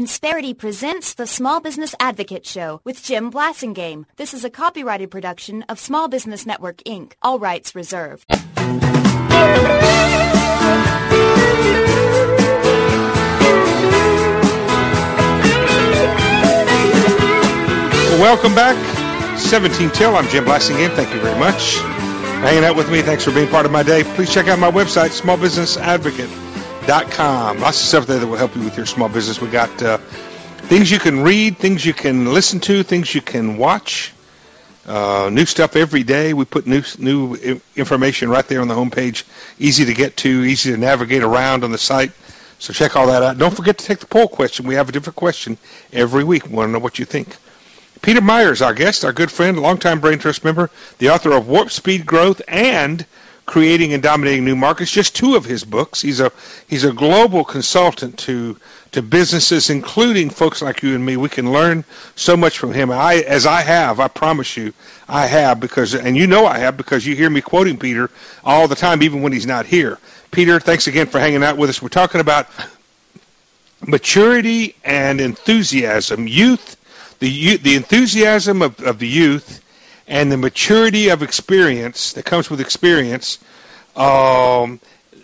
Insperity presents the Small Business Advocate Show with Jim Blasingame. This is a copyrighted production of Small Business Network, Inc., all rights reserved. Welcome back. 17 till. I'm Jim Blasingame. Thank you very much for hanging out with me. Thanks for being part of my day. Please check out my website, smallbusinessadvocate.com. Lots of stuff there that will help you with your small business. We got things you can read, things you can listen to, things you can watch. New stuff every day. We put new information right there on the homepage. Easy to get to, easy to navigate around on the site. So check all that out. Don't forget to take the poll question. We have a different question every week. We want to know what you think. Peter Myers, our guest, our good friend, longtime Brain Trust member, the author of Warp Speed Growth and Creating and Dominating New Markets, just two of his books. He's a global consultant to businesses, including folks like you and me. We can learn so much from him. I promise you, I have, because you hear me quoting Peter all the time, even when he's not here. Peter, thanks again for hanging out with us. We're talking about maturity and enthusiasm, youth. The enthusiasm of the youth and the maturity of experience that comes with experience, but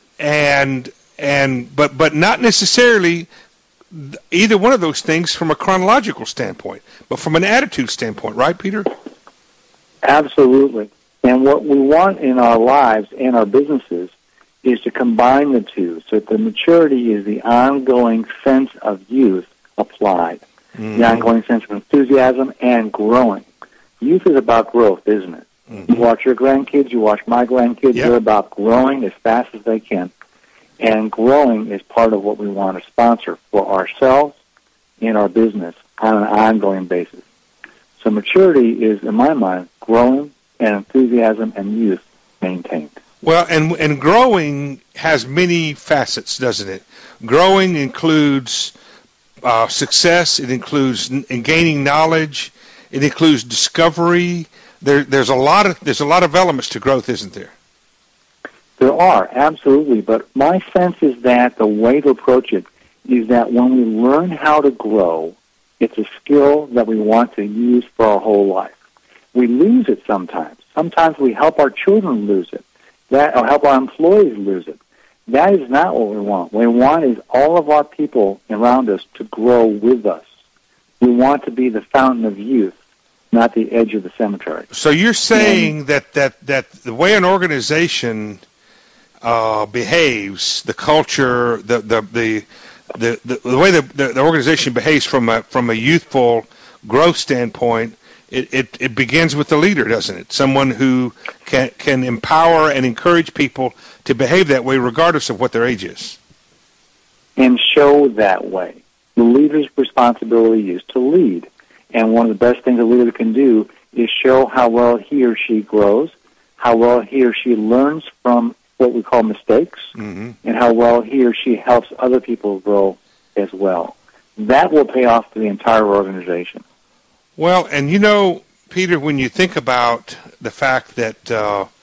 not necessarily either one of those things from a chronological standpoint, but from an attitude standpoint, right, Peter? Absolutely. And what we want in our lives and our businesses is to combine the two, so that the maturity is the ongoing sense of youth applied. The ongoing sense of enthusiasm and growing. Youth is about growth, isn't it? You watch your grandkids, you watch my grandkids, They're about growing as fast as they can. And growing is part of what we want to sponsor for ourselves in our business on an ongoing basis. So maturity is, in my mind, growing and enthusiasm and youth maintained. Well, and growing has many facets, doesn't it? Growing includes success. It includes gaining knowledge. It includes discovery. There's a lot of elements to growth, isn't there? There are, absolutely. But my sense is that the way to approach it is that when we learn how to grow, it's a skill that we want to use for our whole life. We lose it sometimes. Sometimes we help our children lose it, or help our employees lose it. That is not what we want. What we want is all of our people around us to grow with us. We want to be the fountain of youth, not the edge of the cemetery. So you're saying that the way an organization behaves, the culture, the way the organization behaves from a youthful growth standpoint, it begins with the leader, doesn't it? Someone who can empower and encourage people to behave that way regardless of what their age is. And show that way. The leader's responsibility is to lead. And one of the best things a leader can do is show how well he or she grows, how well he or she learns from what we call mistakes, and how well he or she helps other people grow as well. That will pay off to the entire organization. Well, and Peter, when you think about the fact that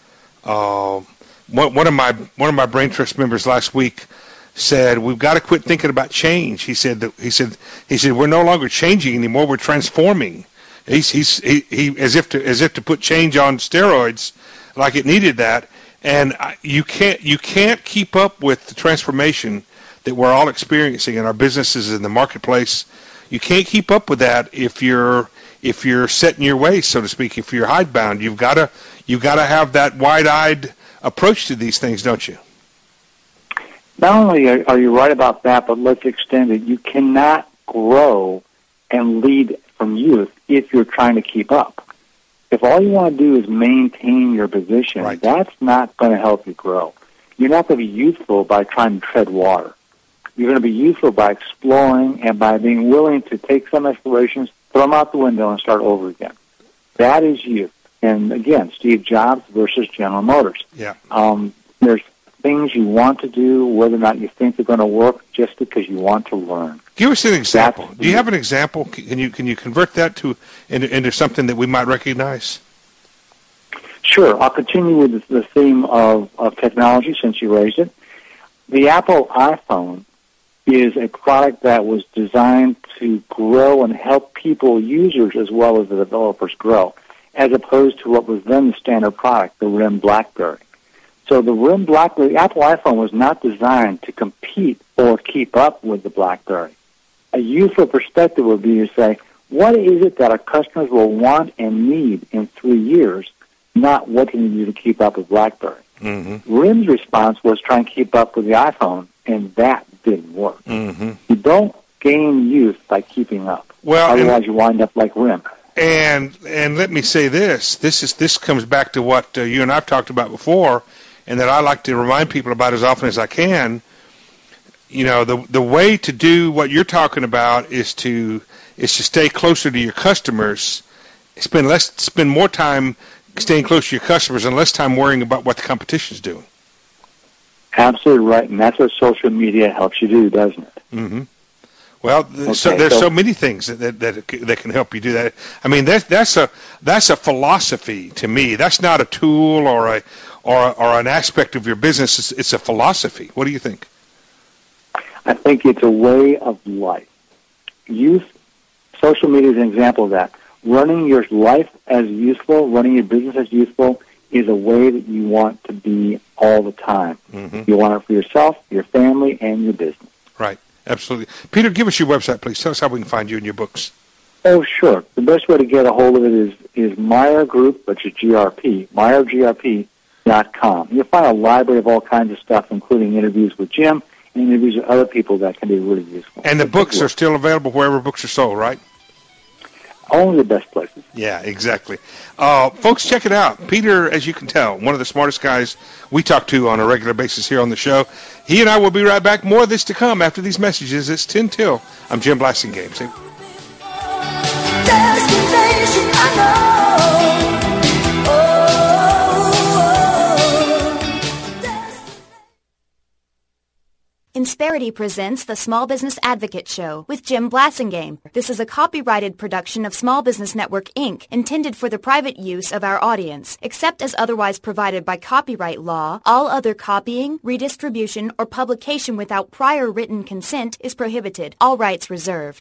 one of my Brain Trust members last week said we've got to quit thinking about change. He said we're no longer changing anymore. We're transforming. He as if to put change on steroids, like it needed that. And you can't keep up with the transformation that we're all experiencing in our businesses in the marketplace. You can't keep up with that if you're set in your ways, so to speak. If you're hidebound, you've got to have that wide-eyed approach to these things, don't you? Not only are you right about that, but let's extend it. You cannot grow and lead from youth if you're trying to keep up. If all you want to do is maintain your position, right, that's not going to help you grow. You're not going to be youthful by trying to tread water. You're going to be youthful by exploring and by being willing to take some explorations, throw them out the window, and start over again. That is youth. And again, Steve Jobs versus General Motors. Yeah. There's things you want to do, whether or not you think they're going to work, just because you want to learn. Give us an example. Do you have an example? Can you convert that into something that we might recognize? Sure. I'll continue with the theme of technology since you raised it. The Apple iPhone is a product that was designed to grow and help people, users as well as the developers, grow, as opposed to what was then the standard product, the RIM BlackBerry. So the RIM BlackBerry, the Apple iPhone was not designed to compete or keep up with the BlackBerry. A useful perspective would be to say, what is it that our customers will want and need in 3 years, not what can you do to keep up with BlackBerry. Mm-hmm. RIM's response was try and keep up with the iPhone, and that didn't work. Mm-hmm. You don't gain youth by keeping up. Well, otherwise you wind up like RIM. And let me say this. This comes back to what you and I've talked about before, and that I like to remind people about as often as I can. You know, the way to do what you're talking about is to stay closer to your customers, spend more time staying close to your customers and less time worrying about what the competition's doing. Absolutely right, and that's what social media helps you do, doesn't it? Mm-hmm. Well, there's so many things that can help you do that. I mean, that's a philosophy to me. That's not a tool or an aspect of your business. It's a philosophy. What do you think? I think it's a way of life. Social media is an example of that. Running your life as useful, running your business as useful, is a way that you want to be all the time. Mm-hmm. You want it for yourself, your family, and your business. Right. Absolutely. Peter, give us your website, please. Tell us how we can find you and your books. Oh, sure. The best way to get a hold of it is Meyer Group, which is GRP, MeyerGRP.com. You'll find a library of all kinds of stuff, including interviews with Jim and interviews with other people that can be really useful. And the books are still available wherever books are sold, right? Only the best places. Yeah, exactly. Folks, check it out. Peter, as you can tell, one of the smartest guys we talk to on a regular basis here on the show. He and I will be right back. More of this to come after these messages. It's 10 till. I'm Jim Blasingame. See? Destination I know. Insperity presents the Small Business Advocate Show with Jim Blasingame. This is a copyrighted production of Small Business Network, Inc., intended for the private use of our audience. Except as otherwise provided by copyright law, all other copying, redistribution, or publication without prior written consent is prohibited. All rights reserved.